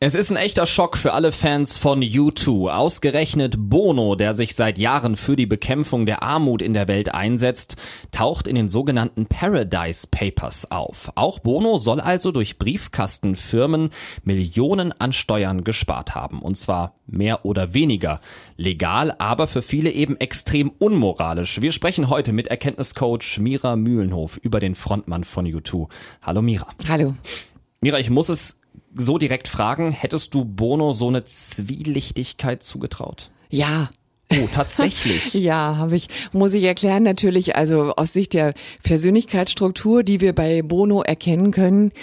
Es ist ein echter Schock für alle Fans von U2. Ausgerechnet Bono, der sich seit Jahren für die Bekämpfung der Armut in der Welt einsetzt, taucht in den sogenannten Paradise Papers auf. Auch Bono soll also durch Briefkastenfirmen Millionen an Steuern gespart haben. Und zwar mehr oder weniger legal, aber für viele eben extrem unmoralisch. Wir sprechen heute mit Erkenntniscoach Mira Mühlenhof über den Frontmann von U2. Hallo Mira. Hallo. Mira, ich muss es so direkt fragen, hättest du Bono so eine Zwielichtigkeit zugetraut? Ja. Oh, tatsächlich? Ja, muss ich erklären natürlich, also aus Sicht der Persönlichkeitsstruktur, die wir bei Bono erkennen können,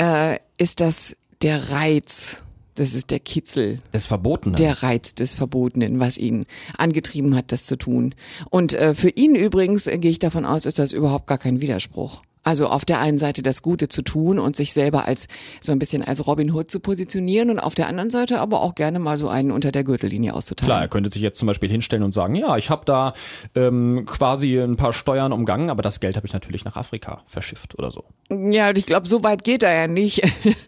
ist das der Reiz. Das ist der Kitzel. Des Verbotenen. Der Reiz des Verbotenen, was ihn angetrieben hat, das zu tun. Und für ihn übrigens, gehe ich davon aus, ist das überhaupt gar kein Widerspruch. Also auf der einen Seite das Gute zu tun und sich selber als so ein bisschen als Robin Hood zu positionieren und auf der anderen Seite aber auch gerne mal so einen unter der Gürtellinie auszuteilen. Klar, er könnte sich jetzt zum Beispiel hinstellen und sagen, ja, ich habe da quasi ein paar Steuern umgangen, aber das Geld habe ich natürlich nach Afrika verschifft oder so. Ja, ich glaube, so weit geht er ja nicht.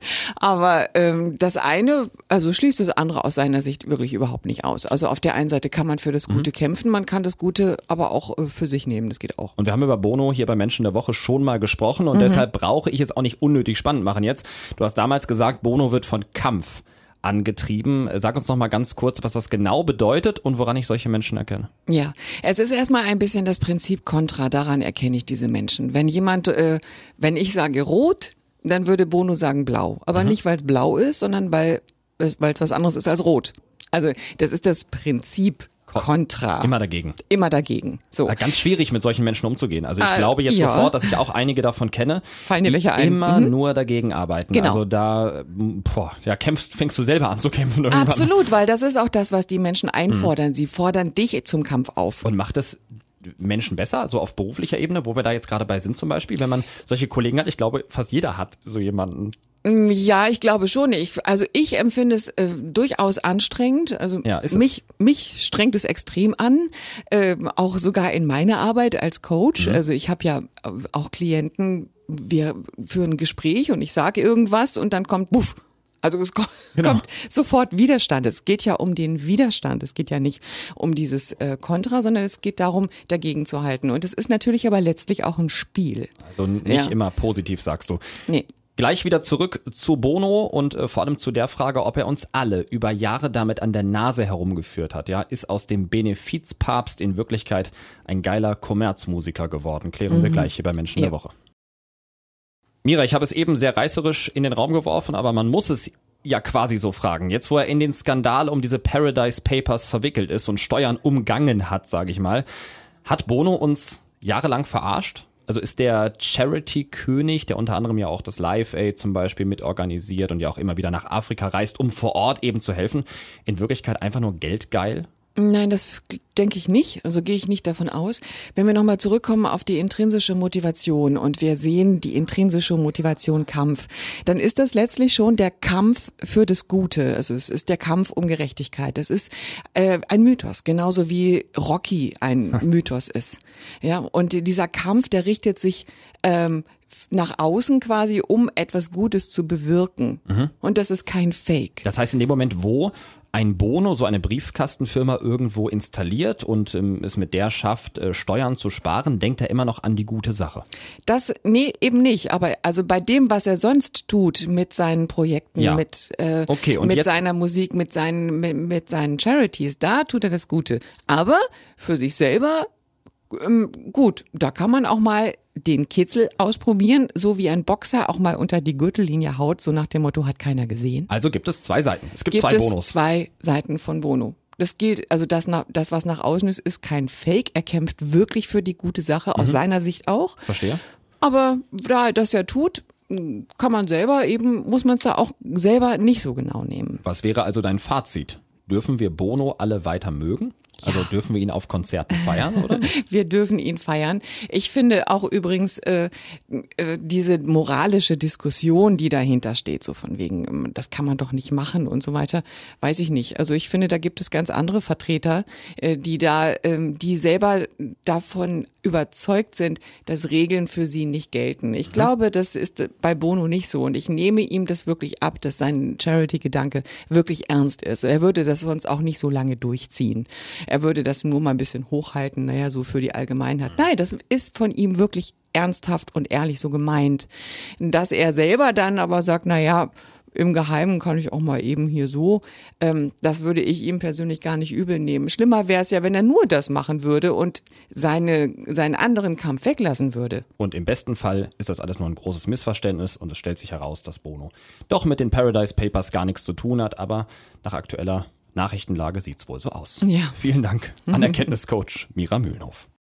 Aber das eine, also schließt das andere aus seiner Sicht wirklich überhaupt nicht aus. Also auf der einen Seite kann man für das Gute kämpfen, man kann das Gute aber auch für sich nehmen, das geht auch. Und wir haben über Bono hier bei Menschen der Woche schon mal gesprochen und deshalb brauche ich es auch nicht unnötig spannend machen jetzt. Du hast damals gesagt, Bono wird von Kampf angetrieben. Sag uns noch mal ganz kurz, was das genau bedeutet und woran ich solche Menschen erkenne. Ja, es ist erstmal ein bisschen das Prinzip Kontra, daran erkenne ich diese Menschen. Wenn wenn ich sage rot, dann würde Bono sagen blau. Aber nicht, weil es blau ist, sondern weil es was anderes ist als rot. Also das ist das Prinzip Kontra. Immer dagegen. Immer dagegen. So. Ganz schwierig, mit solchen Menschen umzugehen. Also ich glaube jetzt sofort, dass ich auch einige davon kenne, Fallen dir welche ein? Immer nur dagegen arbeiten. Genau. Also da fängst du selber an zu kämpfen irgendwann. Absolut, weil das ist auch das, was die Menschen einfordern. Sie fordern dich zum Kampf auf. Und macht das Menschen besser, so auf beruflicher Ebene, wo wir da jetzt gerade bei sind zum Beispiel, wenn man solche Kollegen hat? Ich glaube, fast jeder hat so jemanden. Ja, ich glaube schon. Ich empfinde es durchaus anstrengend. Also ja, mich strengt es extrem an, auch sogar in meiner Arbeit als Coach. Also ich habe ja auch Klienten, wir führen ein Gespräch und ich sage irgendwas und dann kommt buff. Also es kommt sofort Widerstand. Es geht ja um den Widerstand. Es geht ja nicht um dieses Kontra, sondern es geht darum, dagegen zu halten. Und es ist natürlich aber letztlich auch ein Spiel. Also nicht immer positiv, sagst du. Nee. Gleich wieder zurück zu Bono und vor allem zu der Frage, ob er uns alle über Jahre damit an der Nase herumgeführt hat. Ja, ist aus dem Benefizpapst in Wirklichkeit ein geiler Kommerzmusiker geworden. Klären wir gleich hier bei Menschen der Woche. Mira, ich habe es eben sehr reißerisch in den Raum geworfen, aber man muss es ja quasi so fragen. Jetzt, wo er in den Skandal um diese Paradise Papers verwickelt ist und Steuern umgangen hat, sage ich mal, hat Bono uns jahrelang verarscht? Also ist der Charity-König, der unter anderem ja auch das Live Aid zum Beispiel mitorganisiert und ja auch immer wieder nach Afrika reist, um vor Ort eben zu helfen, in Wirklichkeit einfach nur geldgeil? Nein, das denke ich nicht. Also gehe ich nicht davon aus. Wenn wir nochmal zurückkommen auf die intrinsische Motivation und wir sehen die intrinsische Motivation Kampf, dann ist das letztlich schon der Kampf für das Gute. Also es ist der Kampf um Gerechtigkeit. Das ist ein Mythos, genauso wie Rocky ein Mythos ist. Ja, und dieser Kampf, der richtet sich nach außen quasi, um etwas Gutes zu bewirken. Und das ist kein Fake. Das heißt, in dem Moment, wo ein Bono so eine Briefkastenfirma irgendwo installiert und es mit der schafft, Steuern zu sparen, denkt er immer noch an die gute Sache. Nee, eben nicht. Aber also bei dem, was er sonst tut mit seinen Projekten, mit seiner Musik, mit seinen Charities, da tut er das Gute. Aber für sich selber, gut, da kann man auch mal den Kitzel ausprobieren, so wie ein Boxer auch mal unter die Gürtellinie haut, so nach dem Motto, hat keiner gesehen. Also gibt es zwei Seiten. Es gibt zwei Bonos. Zwei Seiten von Bono. Das gilt, also das, was nach außen ist kein Fake. Er kämpft wirklich für die gute Sache, aus seiner Sicht auch. Verstehe. Aber da er das ja tut, kann man muss man es da auch selber nicht so genau nehmen. Was wäre also dein Fazit? Dürfen wir Bono alle weiter mögen? Also dürfen wir ihn auf Konzerten feiern, oder? Wir dürfen ihn feiern. Ich finde auch übrigens diese moralische Diskussion, die dahinter steht, so von wegen, das kann man doch nicht machen und so weiter, weiß ich nicht. Also ich finde, da gibt es ganz andere Vertreter, die selber davon überzeugt sind, dass Regeln für sie nicht gelten. Ich glaube, das ist bei Bono nicht so und ich nehme ihm das wirklich ab, dass sein Charity-Gedanke wirklich ernst ist. Er würde das sonst auch nicht so lange durchziehen. Er würde das nur mal ein bisschen hochhalten, naja, so für die Allgemeinheit. Nein, das ist von ihm wirklich ernsthaft und ehrlich so gemeint. Dass er selber dann aber sagt, naja, im Geheimen kann ich auch mal eben hier so, das würde ich ihm persönlich gar nicht übel nehmen. Schlimmer wäre es ja, wenn er nur das machen würde und seinen anderen Kampf weglassen würde. Und im besten Fall ist das alles nur ein großes Missverständnis und es stellt sich heraus, dass Bono doch mit den Paradise Papers gar nichts zu tun hat, aber nach aktueller Nachrichtenlage sieht's wohl so aus. Ja. Vielen Dank an Erkenntniscoach Mira Mühlenhof.